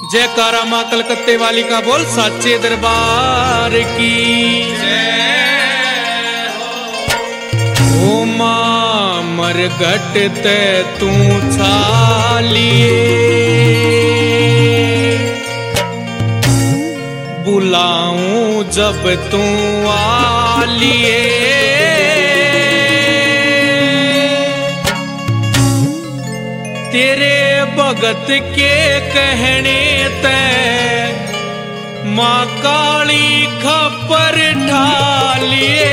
जयकारा मां कलकत्ते वाली का बोल साचे दरबार की ओ मां मरघट ते तू छालिए बुलाऊं जब तू आलिए तेरे भगत के कहने ते मां काली खपर ढालिए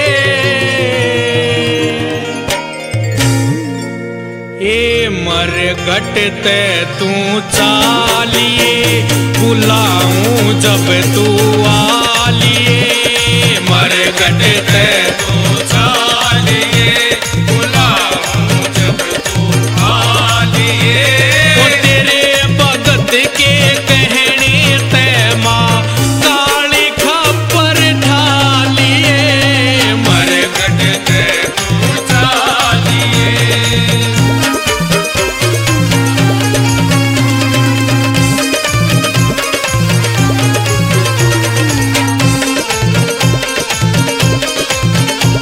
ए मरघट ते तू चालिए बुलाऊं जब तू आलिए मरघट ते तू चालिए बुलाऊं जब तू आलिए ओ तेरे भगत के कहने ते मां काली खपर ढालिए मरघट ते तू चालिए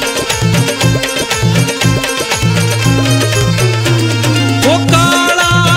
काला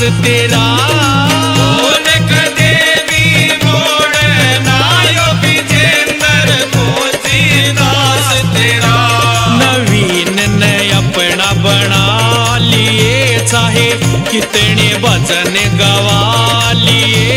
तेरा बोल देवी मोड़ नायो विजेंद्र खोजी दास तेरा। नवीन ने अपना बना लिए चाहे कितने भजन गवा लिए